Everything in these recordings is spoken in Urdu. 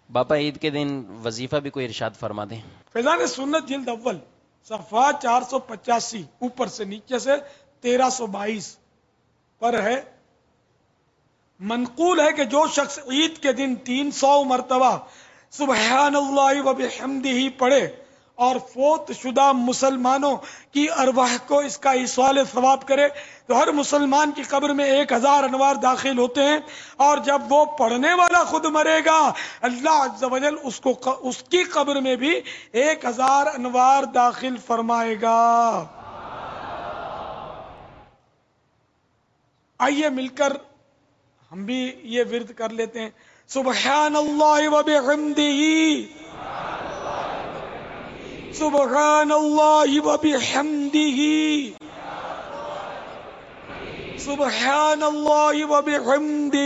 باپا عید کے دن وظیفہ بھی کوئی ارشاد فرما دیں۔ فیضان سنت جلد اول صفحہ 485 اوپر سے نیچے سے 1322 پر ہے، منقول ہے کہ جو شخص عید کے دن 300 مرتبہ سبحان اللہ و بحمدہ پڑھے اور فوت شدہ مسلمانوں کی ارواح کو اس کا ایصال ثواب کرے تو ہر مسلمان کی قبر میں 1000 انوار داخل ہوتے ہیں، اور جب وہ پڑھنے والا خود مرے گا اللہ عز و جل اس کی قبر میں بھی 1000 انوار داخل فرمائے گا۔ آئیے مل کر ہم بھی یہ ورد کر لیتے ہیں، سبحان اللہ و بحمدہ، سبحان اللہ و بحمدہ، سبحان اللہ و بحمدہ۔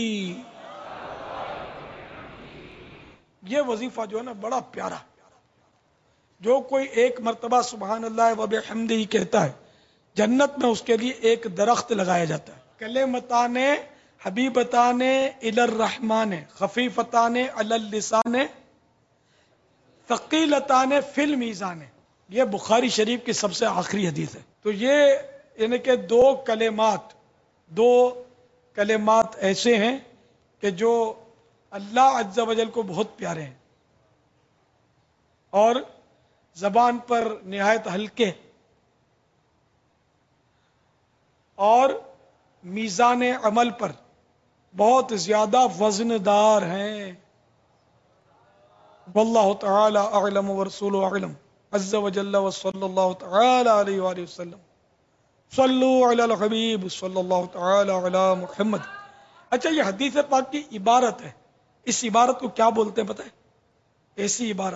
یہ وظیفہ جو ہے نا بڑا پیارا، جو کوئی ایک مرتبہ سبحان اللہ و بحمدہ کہتا ہے جنت میں اس کے لیے ایک درخت لگایا جاتا ہے۔ کلمتان حبیبتان الی الرحمن خفیفتان علی اللسان ثقیلتان فی المیزان، یہ بخاری شریف کی سب سے آخری حدیث ہے۔ تو یہ یعنی کہ دو کلمات ایسے ہیں کہ جو اللہ عز و جل کو بہت پیارے ہیں اور زبان پر نہایت ہلکے اور میزان عمل پر بہت زیادہ وزن دار ہیں۔ واللہ تعالی اعلم ورسولہ اعلم عز و جل وصلی اللہ تعالی علیہ وآلہ وسلم۔ صلو علی الحبیب صلی اللہ تعالی علی محمد۔ اچھا، یہ حدیث پاک کی عبارت ہے، اس عبارت کو کیا بولتے ہیں پتہ ہے؟ ایسی عبارت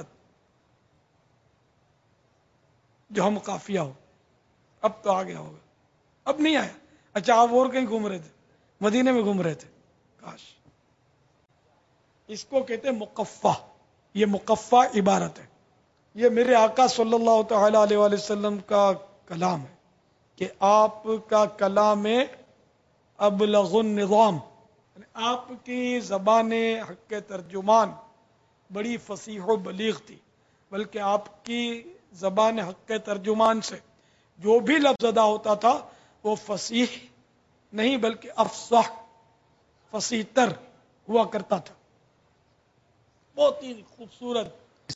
جو ہم قافیہ ہو، اب تو آ گیا ہوگا، اب نہیں آیا۔ اچھا، آپ اور کہیں گھوم رہے تھے، مدینے میں گھوم رہے تھے، کاش۔ اس کو کہتے ہیں مقفع، یہ مقفع عبارت ہے، یہ میرے آقا صلی اللہ تعالی علیہ وآلہ وسلم کا کلام ہے کہ آپ کا کلام ابلغ النظام، آپ کی زبان حق ترجمان بڑی فصیح و بلیغ تھی، بلکہ آپ کی زبان حق ترجمان سے جو بھی لفظ ادا ہوتا تھا وہ فصیح نہیں بلکہ افصح، فصیح تر ہوا کرتا تھا، بہت ہی خوبصورت